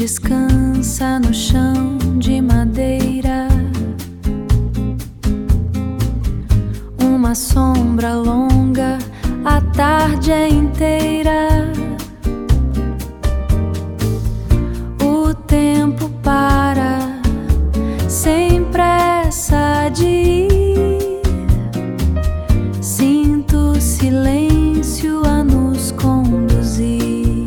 descansa no chão de madeira. Uma sombra longa a tarde é inteira. O tempo para sem pressa de ir. Sinto o silêncio a nos conduzir.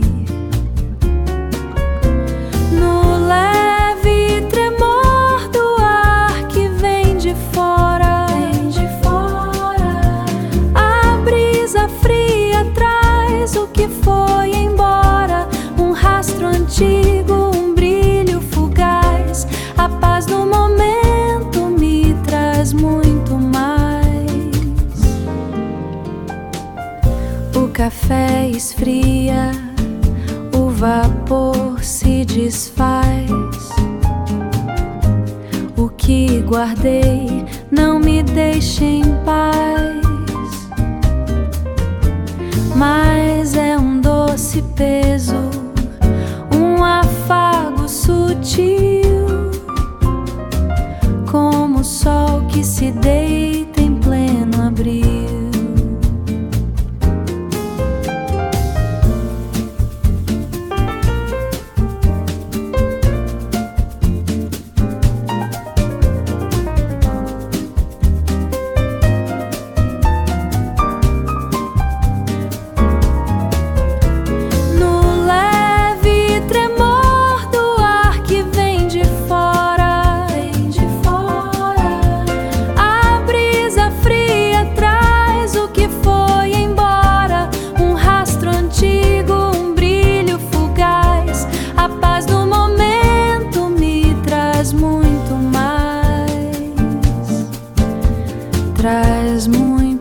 No leve tremor do ar que vem de fora, a brisa fria traz o que foi embora. Um rastro antigo, um brilho fugaz. A paz do momento me traz muito mais. O café esfria, o vapor se desfaz. O que guardei não me deixa em paz, mas é um doce peso, um afago sutil, como o sol que se deita em pleno abril. Traz muito